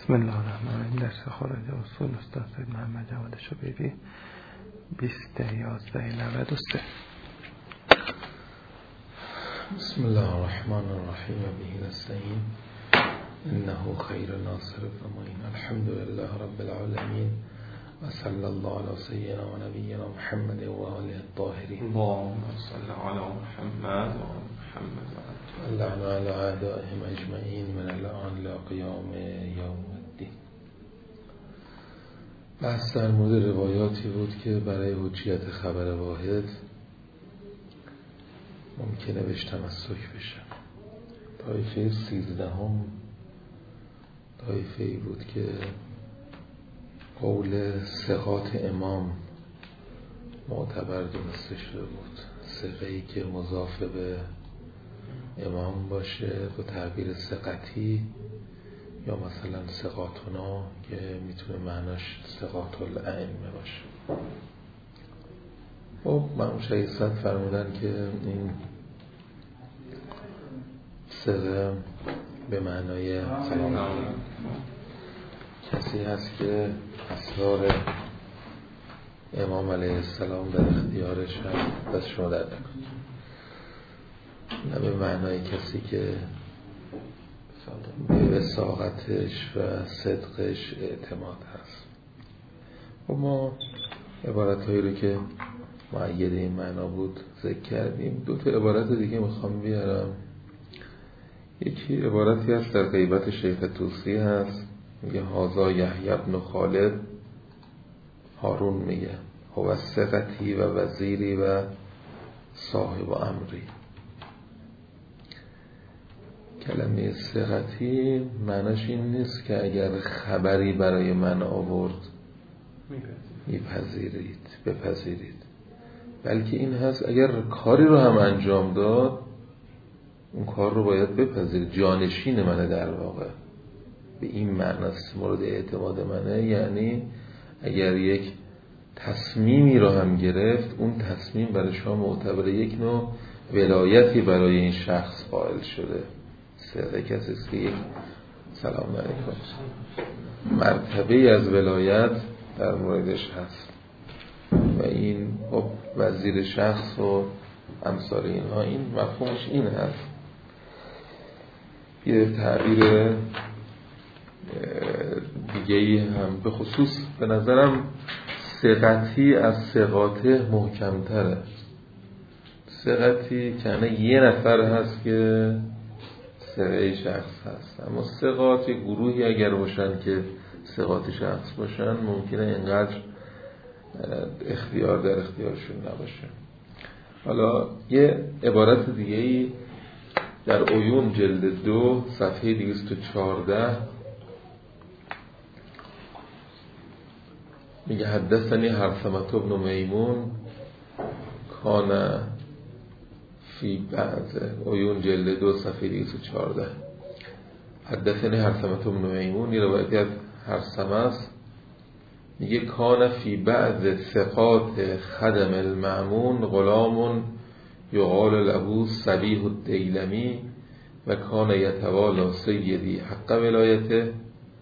بسم الله الرحمن الرحیم. درس خارج اصول استاد سید محمد جواد شبیری 20/11/93. بسم الله الرحمن الرحیم و به نستعین انه خیر ناصر و معین. الحمد لله رب العالمین و صلی الله علی سیدنا و نبینا محمد و آله الطاهرین. اللهم صل علی محمد و محمد و اللعن علی اعدائهم اجمعین من الان لا قیام یوم الدین. بحث در مورد روایاتی بود که برای حجیت خبر واحد ممکنه بهش تمسک بشه. طایفه 13 طایفه ای بود که قول ثقات امام معتبر دونسته شده بود. ثقه‌ای که مضاف به امام باشه به تعبیر ثقتی، یا مثلا ثقاتنا که میتونه معناش ثقات الائمه باشه. خب مرحوم شهید صدر فرمودن که این ثقه به معنای کسی هست که اسرار امام علیه السلام در اختیارش هست، دست شما در نکنه. نه به معنای کسی که به وثاقتش و صدقش اعتماد هست. و ما عبارت هایی رو که مؤید این معنا بود ذکر کردیم. دو تا عبارت دیگه میخوام بیارم. یکی عبارتی هست در غیبت شیخ طوسی هست، میگه هازا یحیی بن خالد، هارون میگه هو ثقتی و وزیری و صاحب امری. کلمه ثقتی معناش این نیست که اگر خبری برای من آورد بپذیرید، بلکه این هست اگر کاری رو هم انجام داد اون کار رو باید بپذیرید، جانشین منه در واقع. به این معناست مورد اعتماد منه، یعنی اگر یک تصمیمی رو هم گرفت اون تصمیم برای شما معتبره، یک نوع ولایتی برای این شخص قائل شده. ثقه کسی است که یک سلام علیکم مرتبه از ولایت در موردش هست و این خب وزیر شخص و امثال اینها، این مفهومش این هست. یه تعبیر دیگه‌ای هم به خصوص به نظرم ثقتی از ثقاته محکم‌تره. ثقتی که یه نفر هست که ثقه شخص هست، اما ثقات گروهی اگر باشن که ثقات شخص باشن ممکنه اینقدر اختیار در اختیارشون نباشه. حالا یه عبارت دیگه‌ای در عیون جلد 2 صفحه 214 میگه حدثنی حرثمة بن میمون کان فی بعض عیون جلد 2 صفحه 214 حدثنی حرثمة بن میمون، یه روایتی از حرثمه است، میگه کان فی بعض ثقات خدم المأمون غلام یقال له صبیح الدیلمی و کان یتوالی سیدی حق ولایته.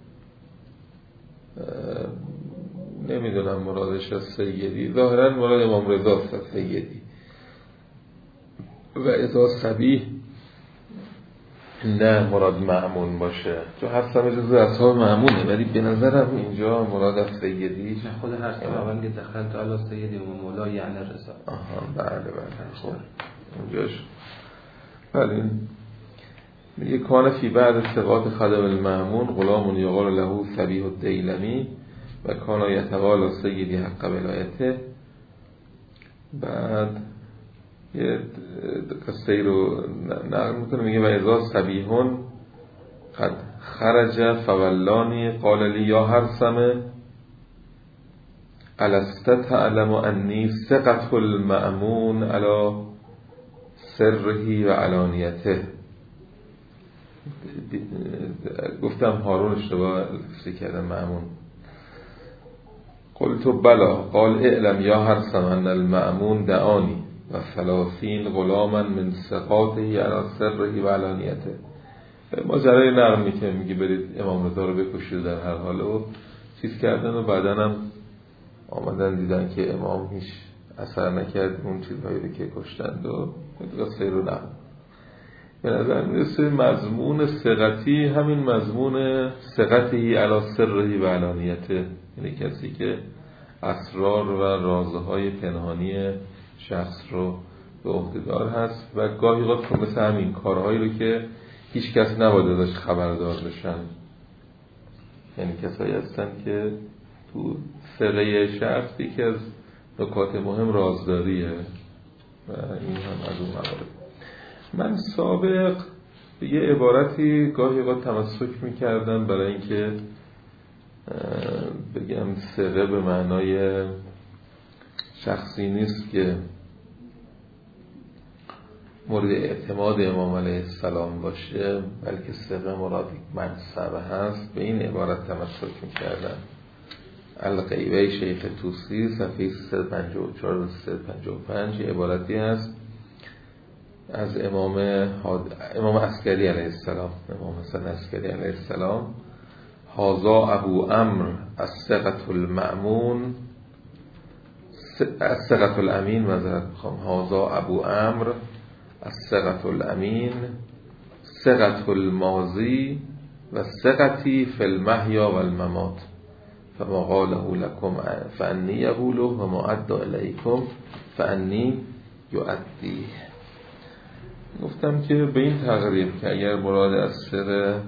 نمیدونم مرادش از سیدی، ظاهرا مراد امام رضا است سیدی. و اذا صبیح نه مراد مأمون باشه، چون حرثمه جزو اصحاب مأمونه، ولی به نظرم اینجا مراد از سیدی خود حرثمه اول که دخلت علی سیدی و مولا یعنی رضا. بله. خب اونجاش بله. میگه کان فی بعد ثقات خدم المأمون غلام یقال له صبیح الدیلمی و کان یتوالی سیدی حق ولایته. بعد یه قصه رو نقل میکنه، میگه و اذا صبیحون قد خرج فولانی قال لی یا حرثمه الست تعلم انی ثقة المأمون علی سره و علانیته. گفتم هارون اشتباه لفظی کردم مأمون. قلت بلا قال اعلم یا حرثمه ان المأمون دعانی و 30 غلاما من ثقاته علی سره و علانیته. ماجرای نقلی که میگه برید امام رضا رو بکشید در هر حال و چیز کردن و بعدن هم آمدن دیدن که امام هیچ اثر نکرد اون چیزهایی رو که کشتند و قصه رو نقل. به نظر میرسه مضمون ثقتی همین مضمون ثقتی علی سرهی و علانیته، یعنی کسی که اسرار و رازهای پنهانی شخص رو به عهده دار هست و گاهی اوقات مثل همین کارهایی رو که هیچ کس نباید ازش خبردار بشن، یعنی کسایی هستن که تو ثقه شخص یکی از نکات مهم رازداریه و این هم از اون موارد. من سابق به یه عبارتی گاهی اوقات تمسک میکردم برای اینکه بگم ثقه به معنای شخصی نیست که مورد اعتماد امام علیه السلام باشه، بلکه ثقه مراد منصب هست. به این عبارت تمسک میکردم. الغیبه شیخ طوسی صفحه 354 و 355 عبارتی هست از امام عسکری علیه السلام، امام حسن عسکری علیه السلام: هذا ابو عمرو الثقة المأمون، الثقة الامین، معذرت میخوام، هذا ابو عمرو الثقة الامین، ثقة الماضی و ثقتی فی المحیا و الممات، فما قاله لكم فانی یقوله و ما ادى الیکم فانی یؤدی. گفتم که به این تقریب که اگر مراد از ثقه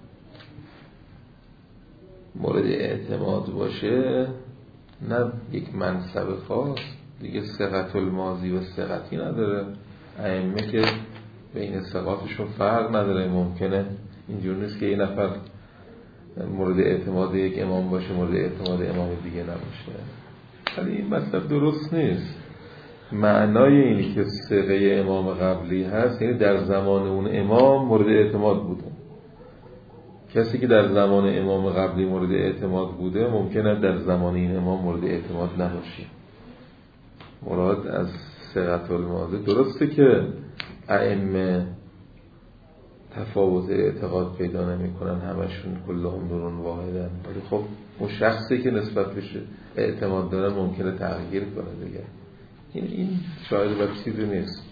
مورد اعتماد باشه، نه یک منصب خاص دیگه، ثقة الماضی و ثقتی نداره. ائمه که بین ثقاتشون فرق نداره، ممکنه اینجور نیست که یه نفر مورد اعتماد یک امام باشه مورد اعتماد امام دیگه نباشه. ولی این مطلب درست نیست. معنای اینی که ثقه امام قبلی هست یعنی در زمان اون امام مورد اعتماد بوده. کسی که در زمان امام قبلی مورد اعتماد بوده ممکنه در زمان این امام مورد اعتماد نباشه. مراد از ثقة الماضی درسته که ائمه تفاوت اعتقاد پیدا نمی کنن، همشون کلهم نور واحدن، ولی خب اون شخصی که نسبت بشه اعتماد داره ممکنه تغییر کنه دیگه. این شاید و چیزی نیست.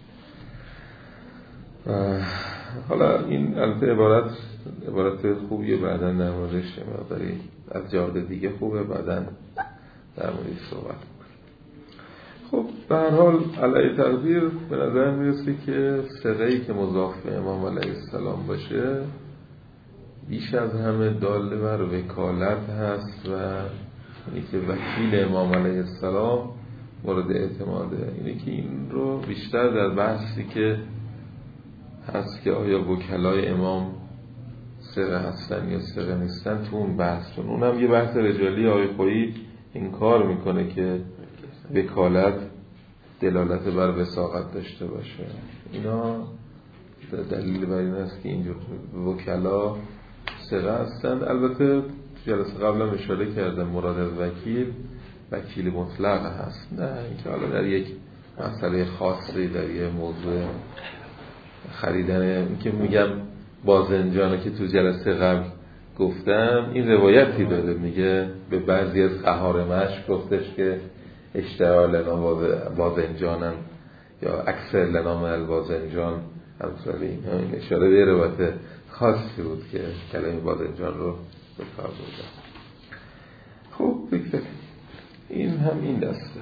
حالا این البته عبارت خوبیه، بعداً در موردش مقداری از جاده دیگه خوبه، بعداً در موردش صحبت. خب به هر حال علیه تقدیر به نظر میرسه که ثقه‌ای که مضاف به امام علیه السلام باشه بیش از همه دال بر وکالت هست و اینی که وکیل امام علیه السلام مورد اعتماده. اینی که این رو بیشتر در بحثی که هست که آیا وکلای امام ثقه هستن یا ثقه نیستن تو اون بحث، چون اونم یه بحث رجالی آقای خویی انکار میکنه که وکالت دلالت بر وثاقت داشته باشه. اینا دلیل بر این است که اینجور وکلا ثقه هستند. البته جلسه قبلا اشاره کردم مراد از وکیل مطلق هست، نه اینکه حالا در یک مسئله خاصی در یک موضوع خریدن، این که میگم بازنجانه که تو جلسه قبل گفتم این روایتی داره، میگه به بعضی از قهارمش گفتش که اشترا لنا بازنجانن یا اکثر لنا من البازنجان، همسالی این اشاره به روایت خاصی بود که کلمه بازنجان رو به کار بردن. خب بگذاریم این هم این دسته.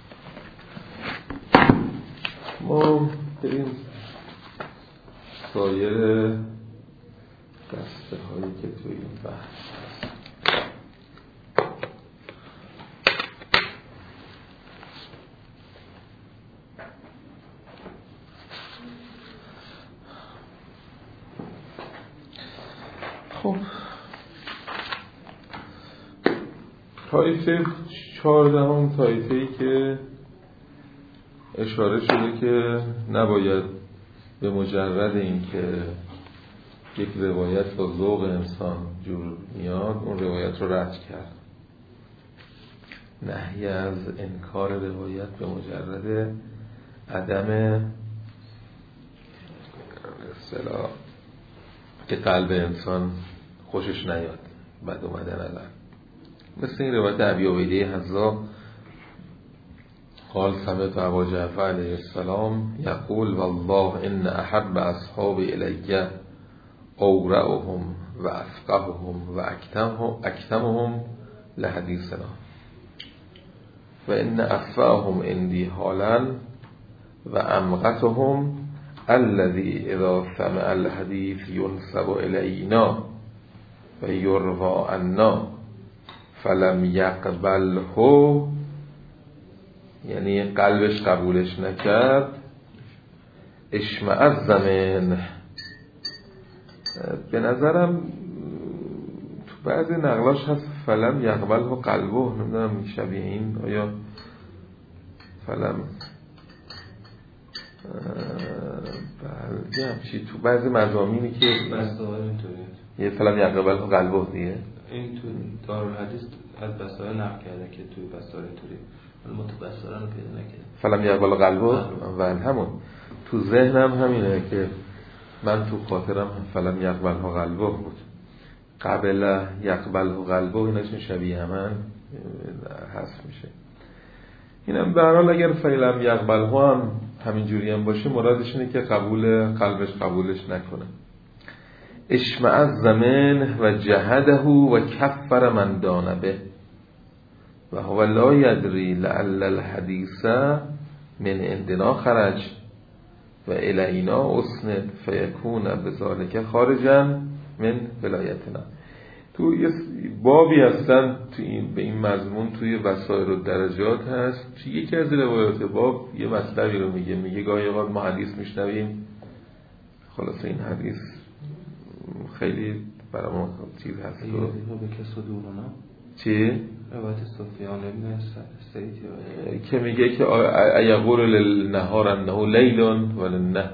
ما بریم سایر دسته هایی که توی این بحث هست. خب طایفه 14 طایفه‌ای که اشاره شده که نباید به مجرد این که یک روایت با ذوق انسان جور میاد اون روایت رو رد کرد. نهی از انکار روایت به مجرد عدم اصطلاح که قلب انسان خوشش نیاد بعد اومدن الان. مثل این روایت ابی عبیده حذا قال سمعت ابا جعفر علیه السلام یقول والله ان احب اصحاب الی اورعهم و افقههم و اکتمهم لحدیثنا و ان افقههم عندي حالا و امقتهم الذي اذا سمع الحديث ينسب الینا و یروى عنا فلم یقبله، یعنی قلبش قبولش نکرد، اشمعز زمن. به نظرم تو بعضی نقلاش هست فلم یقبله قلبه، نمیدونم شبیه این آیا فلم بله همچی تو بعضی مضامینی که بسائل اینطوریه، یه فلم یقبله قلبه دیگه این تو دارالحدیث از بسائل نقل کرده که توی بسائل اینطوریه، ولی ما تو بسائل رو پیدا نکردیم. فلم یقبله قلبه و همون تو ذهنم همینه که من تو خاطرم فلم یقبله قلبه بود، قبل یقبله قلبه اینشون شبیه همن حذف میشه. اینم به هر حال اگر فلم یقبله هم همین جوری هم باشه مرادش اینه که قلبش قبولش نکنه. اشمعز زمن و جهده و کفر من دان به و هو لا یدری لعل الحدیث من عندنا خرج و الینا اسند فیکون بذالک خارجا من ولایتنا. تو یه بابی هستن تو این به این مضمون توی وسائل و درجات هست. توی یکی از روایات باب یه مطلبی رو میگه گاهی اوقات ما حدیث میشنویم، خلاص این حدیث خیلی برای ما چیز هست چی؟ روایت سفیان ابن سعید که میگه که ایقول للنهار انه لیل وللنه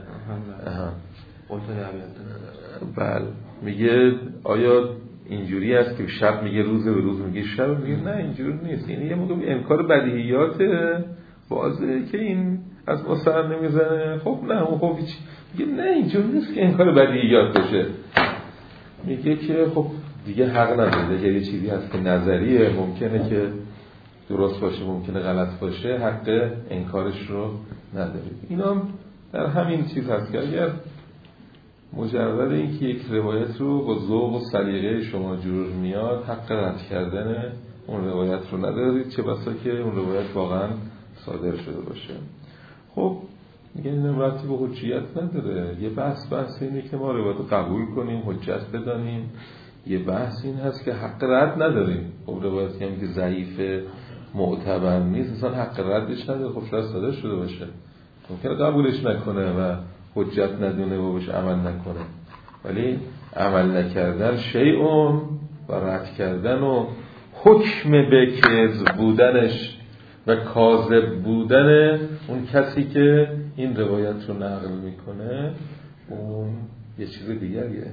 بله، میگه آیا اینجوری است که شب میگه روز به روز میگه شب؟ میگه نه اینجوری نیست. یعنی یه موقع انکار بدیهیاته واضحه که این از ما سر نمیزنه. خب نه اون خب میگه نه اینجوری نیست که انکار بدیهیات بشه. میگه که خب دیگه حق نداره، اگر یه چیزی هست که نظریه ممکنه که درست باشه ممکنه غلط باشه، حق انکارش رو نداره. اینا هم در همین چیز هست که اگر مجرد این که یک روایت رو با ذوق و سلیقه شما جور میاد حق رد کردن اون روایت رو ندارید، چه بسا که اون روایت واقعا صادر شده باشه. خب میگن این ربطی به حجیت نداره. یه بحث اینه که ما روایت رو قبول کنیم، حجت بدانیم. یه بحث این هست که حق رد نداریم. خب روایتی هم که ضعیف معتبر نیست اصلا حق ردش نداره. خب شاید صادر شده باشه، ممکنه قبولش نکنه و حجت ندونه و بهش عمل نکنه، ولی عمل نکردن شیء و رد کردن و حکم به کذب بودنش و کاذب بودن اون کسی که این روایت رو نقل میکنه اون یه چیز دیگریه.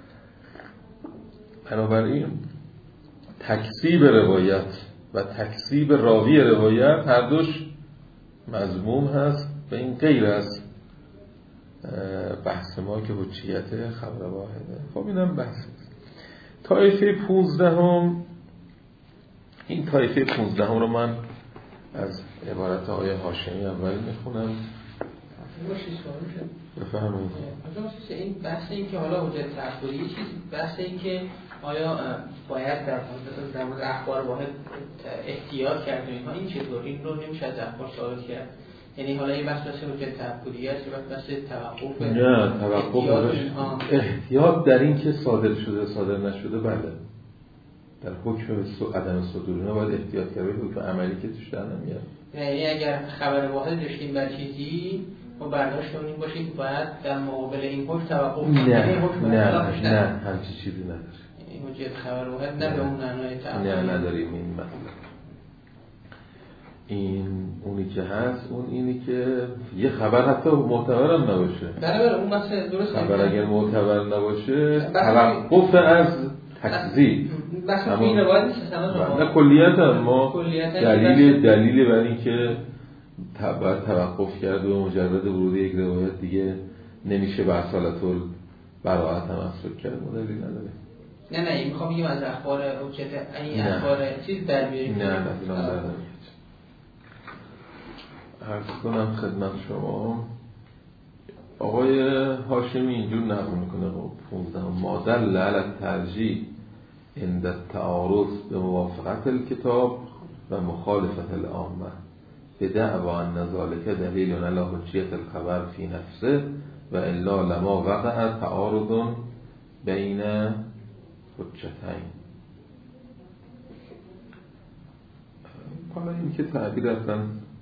بنابراین تکذیب روایت و تکذیب راوی روایت هر دوش مذموم هست و این غیر از بحث ما که حجیت خبر واحده. خب اینم بحث است. طایفه 15 این طایفه 15 رو من از عبارت آیه هاشمی اول میخونم. بفرمایید. این بحث این که حالا حجت تعبدی یه چیز بحث این که آیا باید در مورد اخبار واحد احتیاط کرد یا این چطور؟ این رو نمیشه از اخبار ثابت کرد. یعنی حالا این بحث حجت تعبدی است یا بحث توقف؟ نه توقف احتیاط در این که صادر شده صادر نشده بله. در حکم عدم صدور نه باید احتیاط کرد، حکم عملی که توش در نمیاد. یعنی اگر خبر واحد داشتیم بر چیزی و برداشتمون این باشه که باید در مقابل این حکم توقف کنیم. نه همچین چیزی نداره. این حجت خبر واحد نه به اون معنای تعبدی. نه نداریم این مطلب. این اونی که هست اون اینی که یه خبر حتی معتبر هم نباشه. بله اون بحث درست. خبر اگر معتبر نباشه توقف از تکذیب. بحث این روایت نیست اصلا. نه کلیتا ما دلیل بر این که توقف کرد و مجرد ورود یک روایت دیگه نمیشه به اصالت براءت هم از حجت مدلی نداره. نه میخوام بگم از اخبار حجت این اخبار چیز در بیاریم. نه عرض کنم خدمت شما آقای هاشمی اینجور نقل میکنه 15 ما دل علی الترجیح عند التعارض به موافقت الکتاب و مخالفت العامه بدعوی ان ذلک دلیل علی حجیت الخبر فی نفسه و الا لما وقع تعارض بین حجتین. حالا این که تعبیر اصلا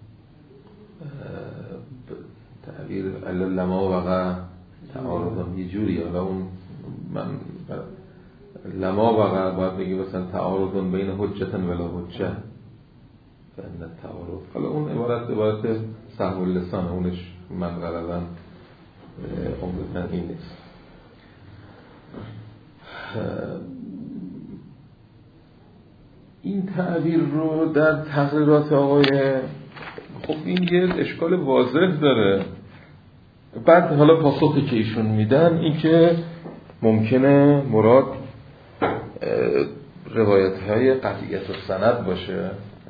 تعبیر لما وقع تعارض یه جوری، حالا اون من لما وقع باید بگی مثلا تعارض بین حجتن ولا حجه فإن التعارض، حالا اون عبارت سهو اللسان اونش من غالبا عمدتاً این نیست. این تعبیر رو در تقریرات آقای خب این یه اشکال واضح داره. بعد حالا پاسخی که ایشون میدن این که ممکنه مراد روایت های قطعیت السند باشه.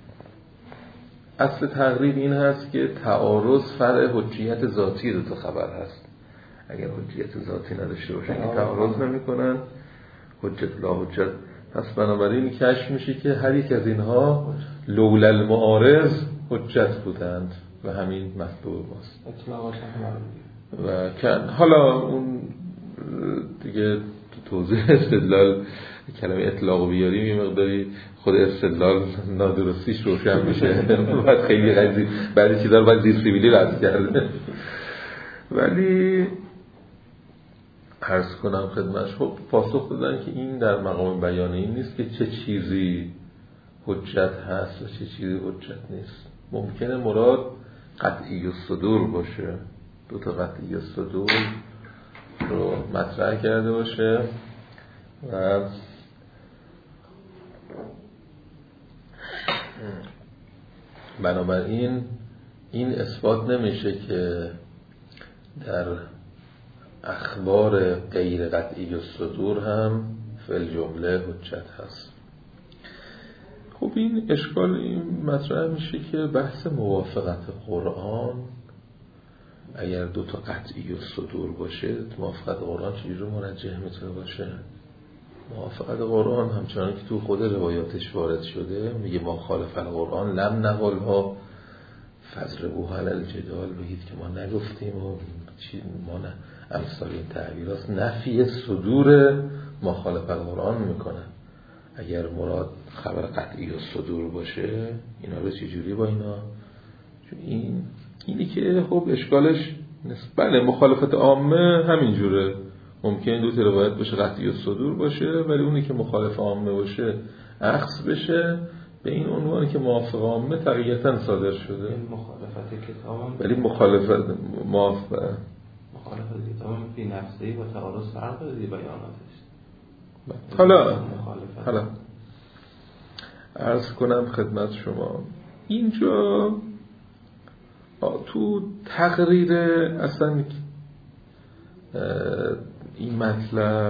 اصل تقریر این هست که تعارض فرع حجیت ذاتی دو تا خبر هست. اگر حجیت ذاتی نداشته باشه که تعارض نمی کنن، حجت لا حجت. پس بنابراین کشف میشه که هر یک از اینها لولا المعارض حجت بودند و همین مطلوب ماست. و حالا اون دیگه توضیح استدلال کلمه اطلاق بیاریم یه مقداری خود استدلال نادرستیش روشن میشه. باید خیلی قضیه بعضی چیزا رو باید زیر سیبیلی رد کرده. ولی عرض کنم خدمتش خب پاسخ دادن که این در مقام بیان این نیست که چه چیزی حجت هست و چه چیزی حجت نیست. ممکنه مراد قطعی الصدور باشه، دو تا قطعی الصدور رو مطرح کرده باشه و بنابراین این اثبات نمیشه که در اخبار غیر قطعی الصدور هم فی الجمله حجت هست. خب این اشکال این مطرح میشه که بحث موافقت قرآن اگر دو تا قطعی الصدور باشه، موافقت قرآن چجوری مرجح میتونه باشه؟ موافقت قرآن همچنان که تو خود روایاتش وارد شده میگه ما خالف القرآن لم نقلها فضربوها علی الجدال، بگید که ما نگفتیم و ما نه. امثال این تعبیرات نفی صدور مخالف القرآن میکنه. اگر مراد خبر قطعی الصدور باشه اینا رو چجوری با اینا؟ چون اینی که خب اشکالش بله مخالفت عامه همینجوره، ممکن دو تا روایت باشه قطعی الصدور باشه ولی اونی که مخالف عامه باشه عکس بشه به این عنوان که موافق عامه تقییداً صادر شده. این مخالفت کتاب ولی مخالفت کتاب فی نفسی و تعارض فرق داره بیاناتش. حالا عرض کنم خدمت شما اینجا تو تقریر اصلا این مطلب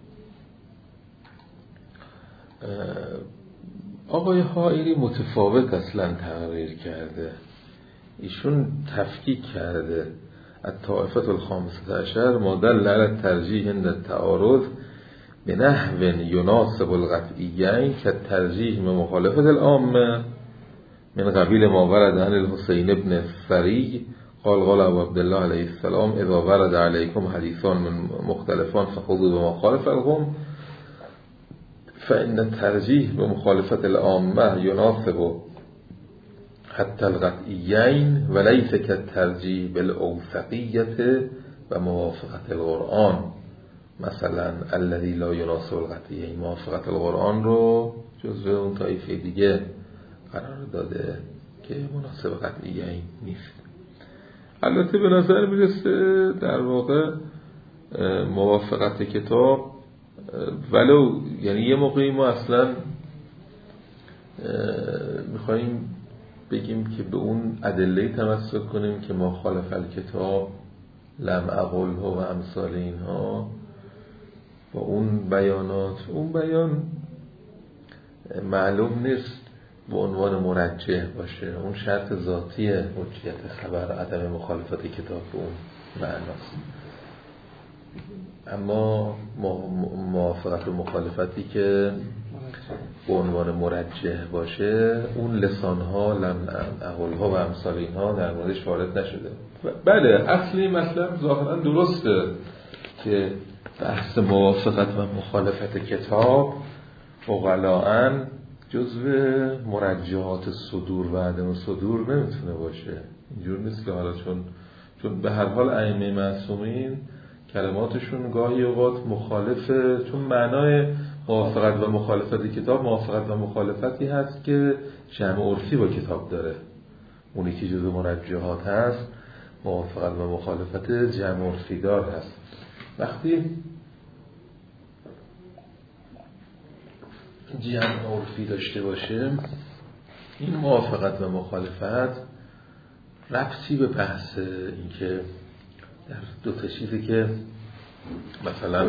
آقای حائری متفاوت اصلا تقریر کرده. ایشون تفکیک کرده الطائفة الخامسة عشر ما دل على الترجیح عند التعارض بنحو يناسب القطعیین كالترجیح من مخالفة العامة من قبیل ما ورد عن الحسین ابن فریق قال ابو عبدالله علیه السلام اذا ورد علیکم حدیثان من مختلفان فخذوا بما خالف القوم فإن الترجیح بمخالفة العامة يناسب حتی القطعیین وليس كالترجیح بالاوثقیة و موافقت القرآن. مثلا الذي لا يناسب القطعیین موافقت القرآن رو جزو اون طایفه دیگه قرار داده که مناسب قطعیین نیست. البته به نظر میرسه در واقع موافقت کتاب ولو یعنی یه موقعی ما اصلا میخواییم بگیم که به اون ادله تمسک کنیم که ما خالف الکتاب لم اقله و امثال اینها با اون بیانات، اون بیان معلوم نیست به عنوان مرجح باشه، اون شرط ذاتی حجیت خبر عدم مخالفت کتاب به اون معناست. اما موافقت و مخالفتی که به عنوان مرجح باشه، اون لسانها، اقوالها و امثال اینها در موردش وارد نشده. بله، اصلی مطلب ظاهرا درسته که بحث موافقت و مخالفت کتاب اقلاً جزو مرجحات صدور و عدم صدور نمیتونه باشه. اینجور نیست که حالا چون به هر حال ائمه معصومین کلماتشون گاهی اوقات مخالفه، چون معنای موافقت و مخالفت کتاب موافقت و مخالفتی هست که جمع عرفی با کتاب داره. اونی که جزو مرجحات هست موافقت و مخالفت جمع عرفی دار هست. وقتی جمع عرفی داشته باشه، این موافقت و مخالفت ربطی به بحث این که در دو تا چیزی که مثلا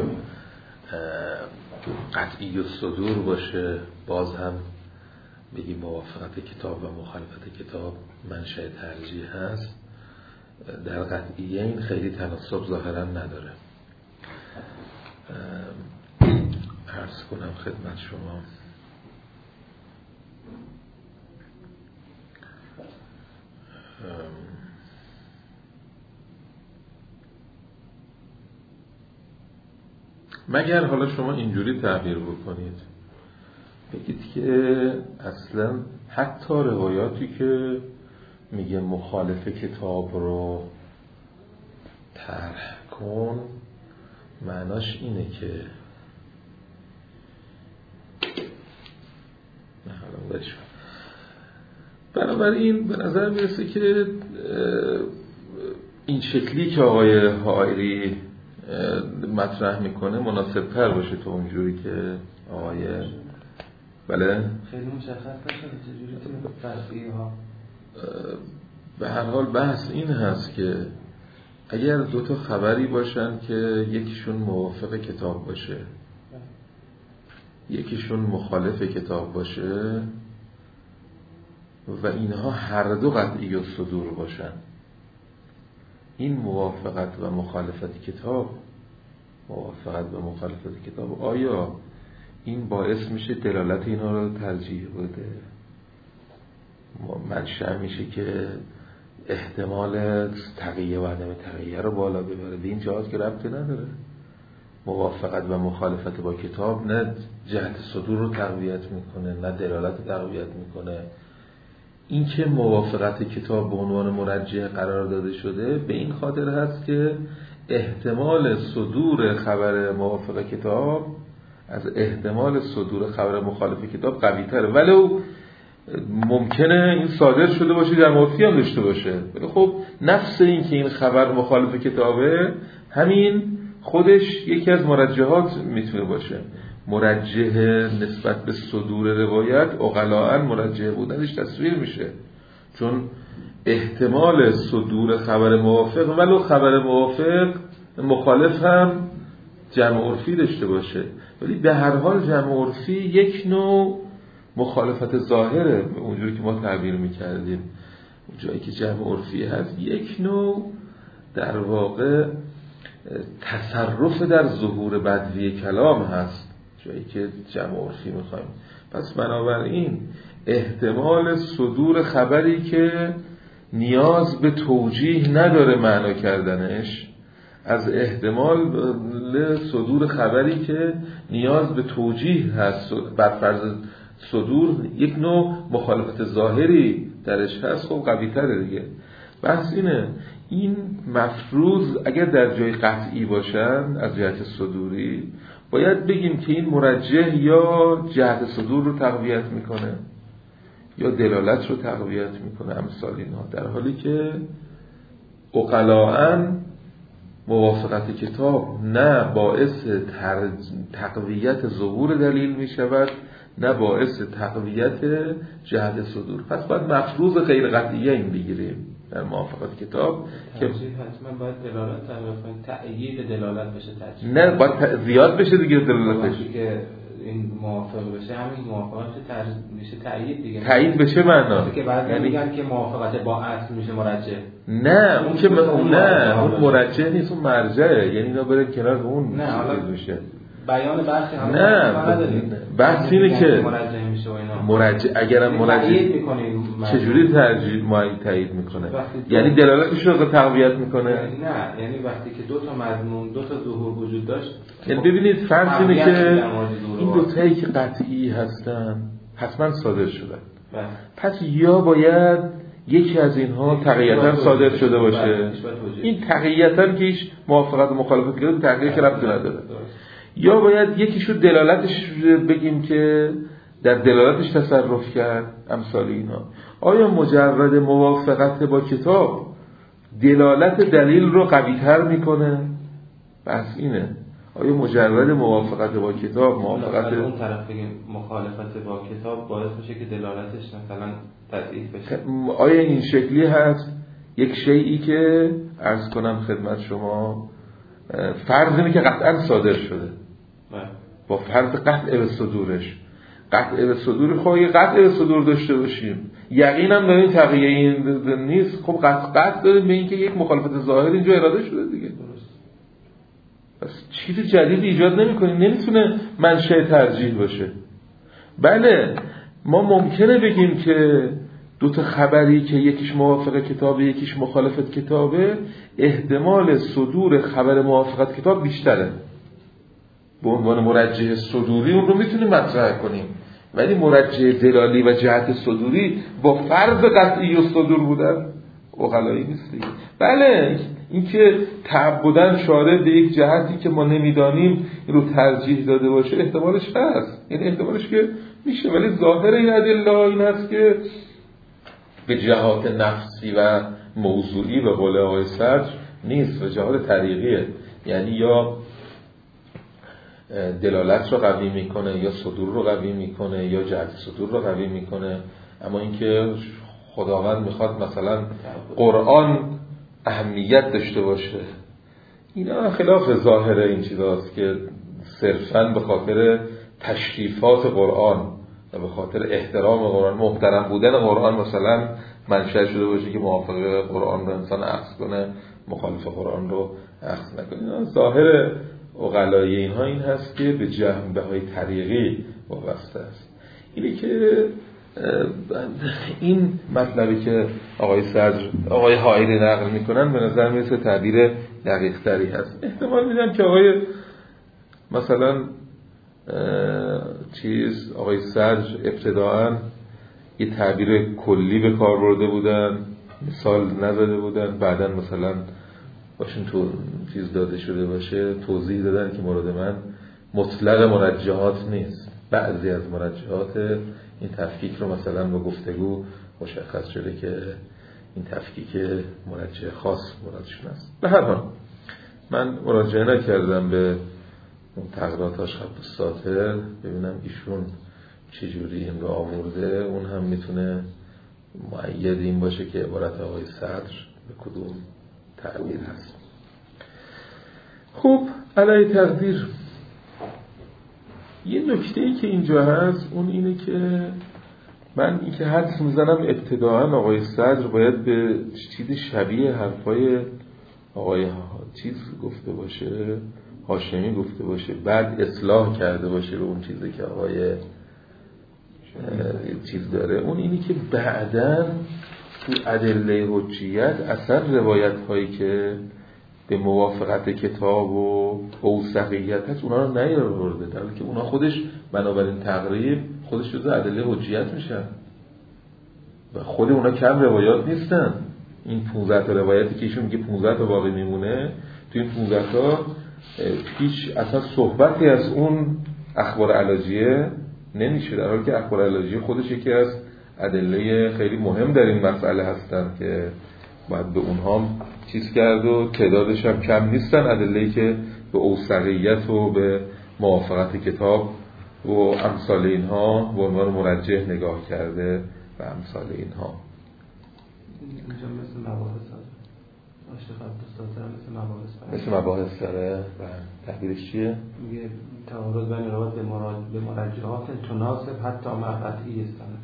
قطعی و صدور باشه، باز هم بگیم موافقت کتاب و مخالفت کتاب منشأ ترجیح هست، در قطعیه این خیلی تناسب ظاهرا نداره. عرض کنم خدمت شما مگر حالا شما اینجوری تعبیر بکنید، بگید که اصلا حتی روایاتی که میگه مخالف کتاب رو طرح کن، معناش اینه که نه حالا بشم. بنابراین به نظر میرسه که این شکلی که آقای حائری مطرح میکنه مناسب تر باشه تا اونجوری که آقای بله خیلی مشخص نشده چجوری تو فرضیه ها. به هر حال بحث این هست که اگر دو تا خبری باشن که یکیشون موافق کتاب باشه یکیشون مخالف کتاب باشه و اینها هر دو قطعی و صدور باشن، این موافقت و مخالفت کتاب آیا این باعث میشه دلالت اینا رو ترجیح بده؟ منشأ میشه که احتمال تقیه و عدم تقیه رو بالا ببره؟ به این جهات که ربطی نداره. موافقت و مخالفت با کتاب نه جهت صدور رو تقویت میکنه نه دلالت تقویت میکنه. این که موافقت کتاب به عنوان مرجح قرار داده شده به این خاطر هست که احتمال صدور خبر موافق کتاب از احتمال صدور خبر مخالف کتاب قوی تره، ولو ممکنه این صادر شده باشه در عرفی هم داشته باشه. خب نفس این که این خبر مخالف کتابه، همین خودش یکی از مرجحات میتونه باشه. مرجح نسبت به صدور روایت عقلاً مرجح بودنش تصویر میشه، چون احتمال صدور خبر موافق ولو خبر موافق مخالف هم جمع عرفی داشته باشه، ولی به هر حال جمع عرفی یک نوع مخالفت ظاهره. اونجوری که ما تعبیر میکردیم جایی که جمع عرفی هست یک نوع در واقع تصرف در ظهور بدوی کلام هست، جایی که جمع عرفی میخوایم. پس بنابراین احتمال صدور خبری که نیاز به توجیه نداره معنا کردنش از احتمال صدور خبری که نیاز به توجیه هست بر فرض صدور یک نوع مخالفت ظاهری درش هست، خب قوی تره دیگه. بحث اینه این مفروض اگر در جای قطعی باشن از جهت صدوری باید بگیم که این مرجح یا جهت صدور رو تقویت میکنه یا دلالت رو تقویت میکنه امثال اینها، در حالی که عقلاً موافقت کتاب نه باعث تقویت ظهور دلیل میشود نه باعث تقویت جهت صدور. پس باید مفروض غیر قطعیه این بگیریم. در موافقت کتاب که حتما باید دلالت تأیید دلالت بشه ترجیح. نه باید زیاد بشه دیگه دلالتش که این موافق بشه همین موافقت میشه تأیید دیگه. تأیید بشه معنا که بعد میگن که موافقت با اصل میشه مرجح. نه اون که اون مرجح نیست، اون مرجعه، یعنی اینا بره کنار اون نه حالا میشه بیان برخی حالا نه بحث اینه که مرجح میشه و اینا مرجح اگرم مرجح میکنیم چجوری تایید میکنه؟ یعنی دلالتش رو تقویت میکنه؟ نه یعنی وقتی که دو تا مضمون دو تا ظهور وجود داشت، یعنی ببینید فرض اینه که این دو تایی که قطعی هستن حتما صادر شدن، پس یا باید یکی از اینها تقییتا صادر شده باشه، این تقییتا که هیچ موافقت و مخالفت کرده تقییت که ربطی نداره، یا باید یکیشو دلالتش بگیم که در دلالتش تصرف کرد امثال اینا. آیا مجرد موافقت با کتاب دلالت دلیل رو قوی تر میکنه؟ بس اینه، آیا مجرد موافقت با کتاب موافقت اون طرف بگیم مخالفت با کتاب باعث میشه که دلالتش مثلا تضعیف بشه؟ آیا این شکلی هست؟ یک شیئی که عرض کنم خدمت شما فرض اینه که قطعا صادر شده با فرض قطع به صدورش، قطع به صدور خواهی قطع به صدور داشته باشیم، یقینم داریم تقیه این نیست، خب قطع داریم به این که یک مخالفت ظاهر اینجا اراده شده دیگه. پس چیز جدید ایجاد نمی کنیم، نمیتونه منشأ ترجیح باشه. بله ما ممکنه بگیم که دو تا خبری که یکیش موافق کتابه یکیش مخالفت کتابه، احتمال صدور خبر موافقت کتاب بیشتره، به عنوان مرجح صدوری اون رو میتونیم مطرح کنیم، ولی مرجح دلالی و جهت صدوری با فرض قطعی و صدور بودن عقلایی نیست دیگه. بله این که تعبداً شارع به یک جهتی که ما نمیدانیم این رو ترجیح داده باشه احتمالش هست، یعنی احتمالش که میشه، ولی ظاهر این ادله این هست که به جهات نفسی و موضوعی به قول آقای سرج نیست، به جهات طریقیه، یعنی یا دلالت رو قوی میکنه یا صدور رو قوی میکنه یا جهت صدور رو قوی میکنه. اما اینکه خداوند میخواد مثلا قرآن اهمیت داشته باشه، اینا خلاف ظاهر این چیزاست که صرفاً به خاطر تشریفات قرآن و به خاطر احترام قرآن، محترم بودن قرآن مثلا منشأ شده باشه که موافق قرآن رو انسان اخذ کنه، مخالف قرآن رو اخذ نکنه. ظاهر عقلای اینها این هست که به جنبه های طریقی وابسته است. اینه که این مطلبی که آقای صدر آقای حائری نقل میکنن به نظر میرسه تعبیر دقیق تری هست. احتمال میدم که آقای مثلا آقای صدر ابتداعاً یه تعبیر کلی به کار برده بودن، مثال نزده بودن، بعداً مثلا باشون تو چیز داده شده باشه توضیح دادن که مورد من مطلق مرجحات نیست، بعضی از مرجحات این تفکیک رو مثلا با گفتگو مشخص شده که این تفکیک مرجح خاص مرادشون است. به هر حال من مراجعه نکردم به اون تقریرات خط الساطر ببینم ایشون چجوری این رو آورده، اون هم میتونه مؤید این باشه که عبارت آقای صدر به کدوم تعبیر هست. خب علی تقدیر یه نکته‌ای که اینجا هست اون اینه که من این که حدس میزنم ابتداعاً آقای صدر باید به چیز شبیه حرفای آقای گفته باشه، هاشمی گفته باشه، بعد اصلاح کرده باشه رو اون چیزی که آقای داره. اون اینی که بعداً تو ادله حجیت اصلا روایت هایی که به موافقت کتاب و اوثقیت هست اونا رو نیاورده، در حالی که اونا خودش بنابراین تقریب خودش جزء ادله حجیت میشن و خود اونا کم روایات نیستن. این 15 تا روایتی که ایشون میگه 15 تا باقی میمونه، تو این 15 تا هیچ اصلا صحبتی از اون اخبار علاجیه نمیشه، در حالی که اخبار علاجیه خودش یکی از ادله خیلی مهم در این مسئله هستن که باید به اونها چیز کرد و تعدادش هم کم نیستن، ادله‌ای که به اوثقیت و به موافقت کتاب و امثال اینها به عنوان مرجح نگاه کرده و امثال اینها. اینجا مثل مباحث هست آشتی خط دستاتر مثل مباحث داره و تعبیرش چیه؟ میگه تعارض بین روایت به مرجعات تناسب حتی مع قطعی سند.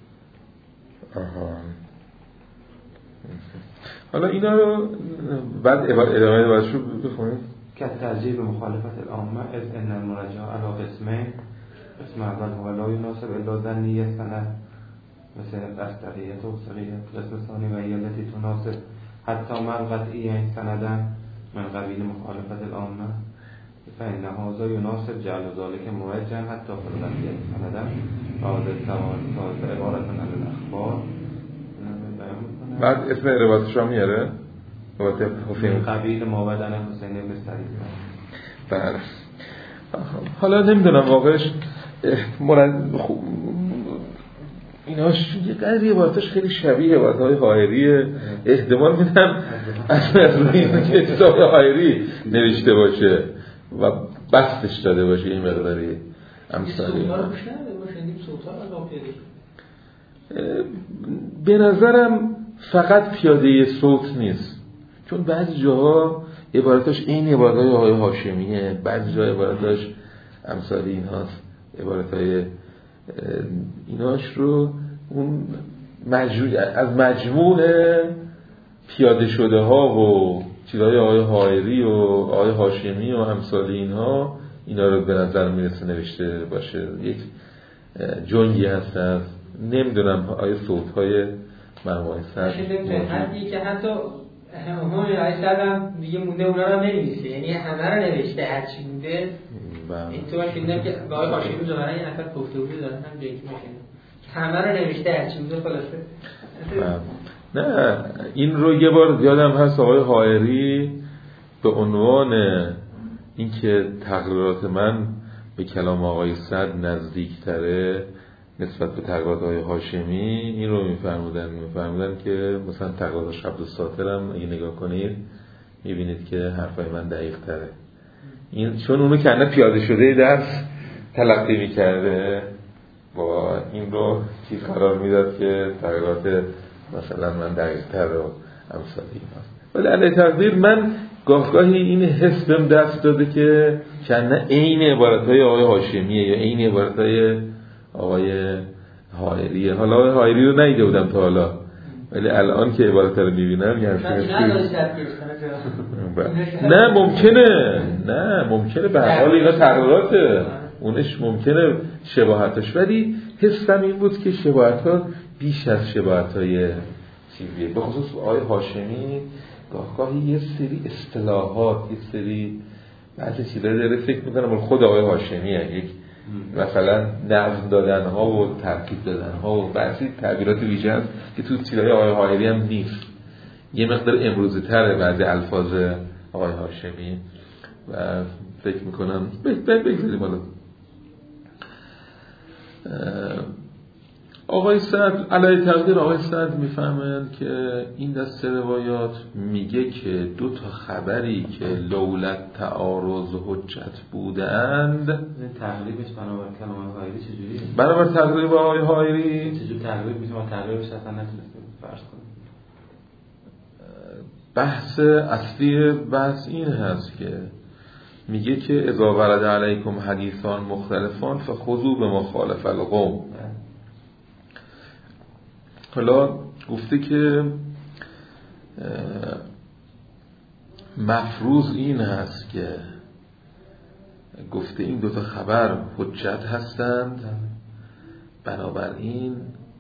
حالا اینا رو بعد ادامه بازشو بخونید که ترجیح به مخالفت العامه از ان المرجع علی قسمین قسم اول هو لا يناسب الا ظنی سند مثل قصدریت و صریحت، قسم ثانی و هی التي تناسب حتی مع قطعی سندا من قبیل مخالفت العامه فإن هذا يناسب جعل ذلك موجها حتی في القطعی سندا هذا التوارث عبارة عن الاخبار. بعد اسم روایتش رو میاره روایت حسین قبیل ما بدن حسین بن سعید. بله حالا نمیدونم واقعش ایناش یه قدری روایتش خیلی شبیه روایت‌های حائریه، احتمال میدم از این که کتاب حائری نوشته باشه و بستش داده باشه این مقداری امثالی. به نظرم فقط پیاده صوت نیست، چون بعضی جاها عبارتاش این عبارتهای آقای هاشمیه، بعضی جاها عبارتاش امثالی این هاست، عبارتهای ایناش رو اون از مجموع پیاده شده ها و چیزهای آقای حائری و آقای هاشمی و امثال اینها اینا رو به نظر میرسه نوشته باشه. یک جنگی هست نمیدونم آیا صوت‌های مرموهای سر حدی که حتی همون آیه سرم دیگه مونده اونا رو نمی‌نویسه، یعنی همه رو نوشته هرچی مونده. این تو شنیدم که آقای هاشمی ظاهرا یه نفر گفته بود دارن هم جایی که همه رو نوشته هرچی مونده خلاصه. نه این رو یه بار یادم هست آقای حائری به عنوان اینکه تقریرات من به کلام آقای صد نزدیک‌تره نسبت به تقریرات آقای هاشمی این رو می‌فرمودن که مثلا تقریرات شبد الساطر هم اگه نگاه کنید می‌بینید که حرفای من دقیق‌تره. این چون اونو کنه پیاده شده درس تلقی می‌کرده با این رو چیز قرار میداد که تقریرات مثلا من دقیق‌تر و امثال ایناست. ولی علی تقدیر من گاهی این حس بهم دست داده که کنه عین عبارت‌های آقای هاشمیه یا عین عبارت‌های آقای حائریه. حالا آقای حائری رو ندیده بودم تا حالا، ولی الان که عبارت رو میبینم نه ممکنه به هر حال اینا تغییراته، اونش ممکنه شباهتش، ولی حسم این بود که شباهت‌ها بیش از شباهت‌های چیزیه. به خصوص آقای هاشمی گاهی یه سری اصطلاحات، یه سری بعضی چیزا داره فکر می‌کنم خود آقای هاشمیه، یک مثلا نظم دادن ها و ترکیب دادن ها و بعضی تعبیرات ویژه است که تو چیزای آقای حائری هم نیست، یه مقدار امروزی تره بعضی الفاظ آقای هاشمی و فکر میکنم بگذاریم. حالا آقای سعد علیه تقدیر آقای سعد میفهمن که این دسته روایات میگه که دو تا خبری که لولت تعارض حجت بودند، تقریبش بنابر کلام حائری چجوریه؟ بنابر تقریب آقای حائری چجور تقریب میشه؟ ما تقریبش اصلا نتونستیم فرض کنیم. بحث اصلی بحث این هست که میگه که اذا ورد علیکم حدیثان مختلفان فخذوا بمخالف القوم. حالا گفته که مفروض این هست که گفته این دوتا خبر حجت هستند، بنابراین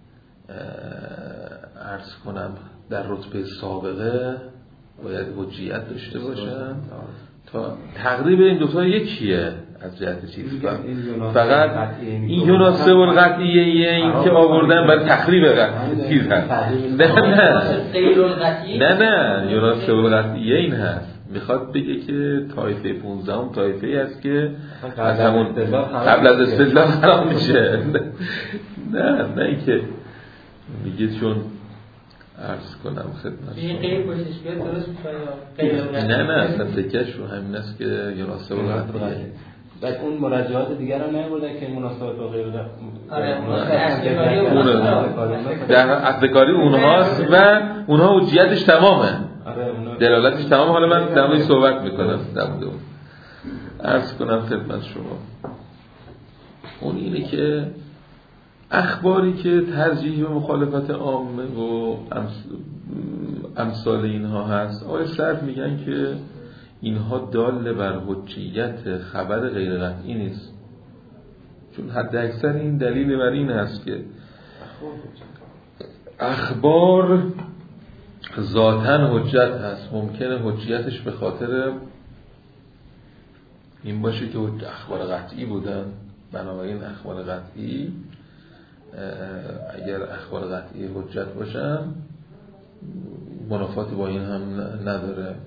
عرض کنم در رتبه سابقه باید حجیت داشته باشند. تا تقریب این دوتا یکیه از جهت چیز، فقط این یوناسب القطعیه این که آوردن برای تخریب چیز هست. نه یوناسب القطعیه این هست، میخواد بگه که طایفه 15 طایفه هست که از همون قبل از استدلال خراب میشه. نه این که میگه چون عرض کنم خدمت این غیر پشتش بیاد درست میشه یا نه اصلا تکش رو همین است که یوناسب القطعیه بعد اون مراجعات دیگر رو نمی‌بردن که مناسبات و غیره. در اصلکاری اونهاست و اونها حجیتش تمامه، دلالتش تمام. حالا من در موردش صحبت میکنم. عرض کنم خدمت شما اون اینه که اخباری که ترجیح و مخالفت عامه و امثال اینها هست، آقای سعد میگن که اینها دال بر حجیت خبر غیر قطعی نیست، چون حد اکثر این دلیل بر این هست که اخبار ذاتاً حجت هست. ممکنه حجیتش به خاطر این باشه که اخبار قطعی بودن، بنابراین اخبار قطعی اگر اخبار قطعی حجت باشن منافات با این هم نداره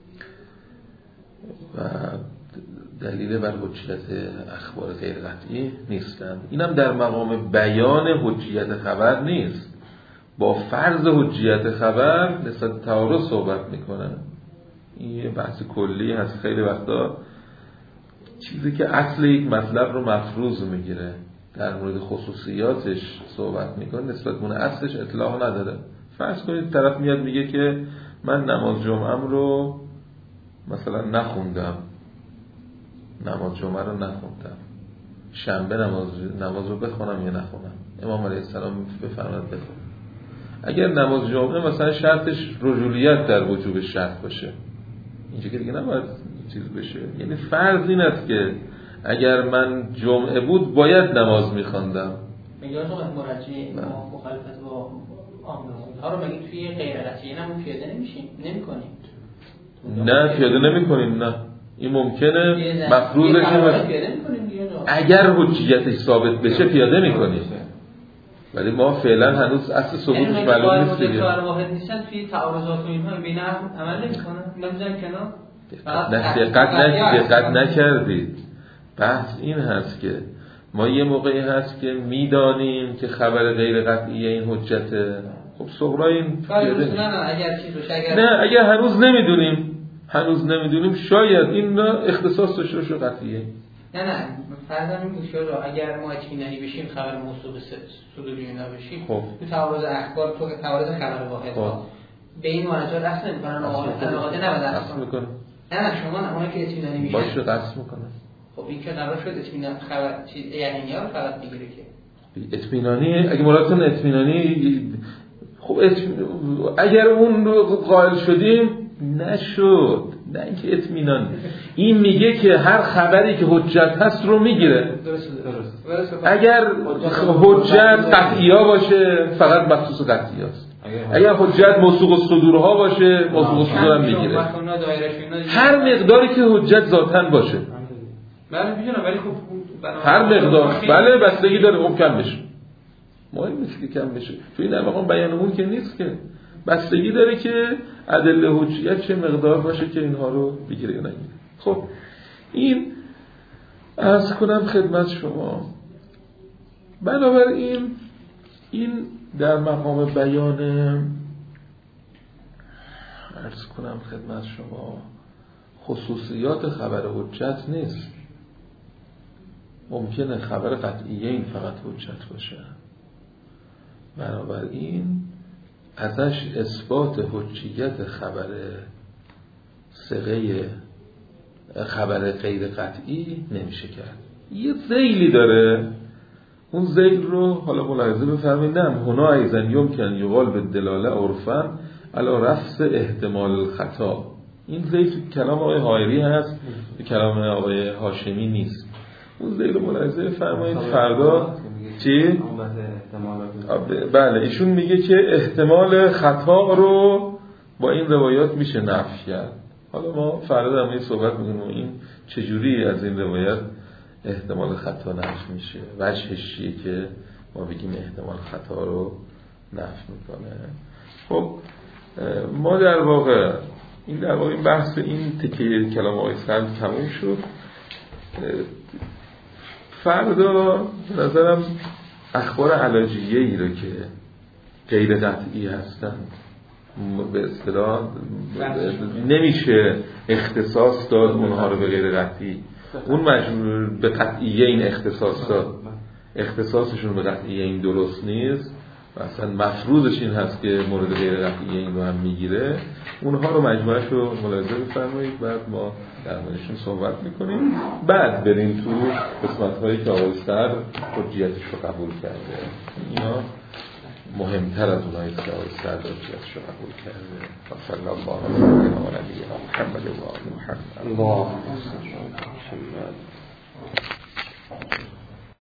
و دلیل بر حجیت اخبار غیر قطعی نیستند. اینم در مقام بیان حجیت خبر نیست، با فرض حجیت خبر نسبت تعارض صحبت میکنه. این یه بحث کلی هست، خیلی وقتا چیزی که اصل یک مطلب رو مفروض میگیره در مورد خصوصیاتش صحبت میکنه، نسبت به اصلش اطلاق نداره. فرض کنید طرف میاد میگه که من نماز جمعه‌ام رو مثلا نخوندم، نماز جمعه رو نخوندم، شنبه نماز رو بخونم یا نخونم. امام علیه السلام بفرماد بخون. اگر نماز جمعه مثلا شرطش رجولیت در وجوب شرط باشه، اینجا که دیگه نباید چیز بشه. یعنی فرض این است که اگر من جمعه بود باید نماز میخوندم. میگه تو مرجع مخالفت با عامه ها رو مگه توی غیر قطعی نمون پیاده نمی‌کنیم؟ نه پیاده نمی‌کنیم. نه این ممکنه مفروضش اگر حجیتش ثابت بشه پیاده می‌کنیم، ولی ما فعلا هنوز اصل ثبوتش معلوم نیست دیگه. کار واحد نیستن توی تعارضات و اینها بین عمل نمی‌کنن، نمی‌ذارن کنار. دقت نکردید. بحث این هست که ما یه موقعی هست که میدانیم که خبر غیر قطعی این حجته. خب صغرا این اگر هنوز نمیدونیم شاید این اختصاص داشته باشه قطعیه. نه فرضاً این بود که اگر ما اطمینانی بشیم خبر موثوق صدوری نباشیم، خب تو تعارض اخبار تو تعارض خبر واحد به این مراجعه رسم نمی‌کنن. علاقه نباید رسم می‌کنن. نه شما اونایی که اطمینانی میشن باشه رسم می‌کنن. خب این که قرار شد اطمینان خبر چیز یقینی رو فقط میگیره که اطمینانی. اگه مرادتون اطمینانی، خب اگر اون رو قائل شدیم نشد، نه اینکه اطمینان. این میگه که هر خبری که حجت هست رو میگیره. درست. اگر حجت قطعی‌ها باشه فقط مخصوص قطعی‌هاست. اگر حجت موثوق الصدورها باشه موثوق الصدور هم میگیره. هر مقداری که حجت ذاتاً باشه. بله میدونم، ولی خب هر مقدار بله بستگی داره اون کم بشه. مهم نیست که کم بشه، تو این در مقام بیانمون که نیست که بستگی داره که ادله حجیت چه مقدار باشه که اینها رو بگیره یا نگیره. خب این عرض کنم خدمت شما، بنابراین این در مقام بیان عرض کنم خدمت شما خصوصیات خبر حجت نیست. ممکنه خبر قطعیه این فقط حجت باشه، بنابراین ازش اثبات حجیت خبر صغه خبر غیر قطعی نمیشه کرد. یه ذیلی داره، اون ذیل رو حالا ملاحظه بفرمایید. نه هنا ایزن یمکن یقال به دلاله عرفاً علی رفع احتمال الخطا. این ذیل تو کلام آقای حائری هست، تو کلام آقای هاشمی نیست. اون ذیل ملاحظه فرمایید. فردا چی؟ بله ایشون میگه که احتمال خطا رو با این روایات میشه نفی کرد. حالا ما فردا هم این صحبت میکنیم این چجوری از این روایت احتمال خطا نفی میشه، وجهش چیه که ما بگیم احتمال خطا رو نفی میکنه. خب ما در واقع این بحث این تکیه کلام آقای سند تموم شد. فردا به نظرم اخبار علاجیه ای رو که غیر قطعی هستن به اصطلاح نمیشه اختصاص داد اونها رو به غیر قطعی. اون مجموع به قطعیه این اختصاصشون به قطعیه این درست نیست، مثلا مفروضش این هست که مورد غیر قطعیه این رو هم میگیره. اونها رو مجموعش رو ملاحظه بفرمایید، بعد ما در موردشون صحبت میکنیم، بعد بریم تو قسمت هایی که آقای سر حجیتش رو قبول کرده. اینا مهمتر از اونایی که آقای سر حجیتش رو قبول کرده. صلی الله علیه و آله محمد و آل محمد.